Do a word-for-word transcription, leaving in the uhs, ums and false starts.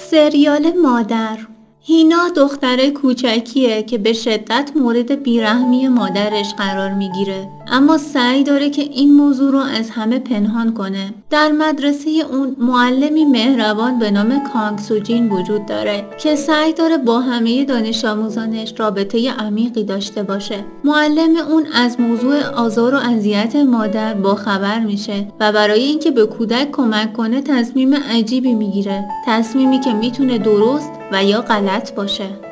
سریال مادر. هینا دختر کوچکیه که به شدت مورد بیرحمی مادرش قرار میگیره، اما سعی داره که این موضوع رو از همه پنهان کنه. در مدرسه اون معلمی مهربان به نام کانگ سوجین وجود داره که سعی داره با همه دانش آموزانش رابطه عمیقی داشته باشه. معلم اون از موضوع آزار و اذیت مادر با خبر میشه و برای اینکه به کودک کمک کنه تصمیم عجیبی میگیره، تصمیمی که میتونه درست و یا غلط باشه.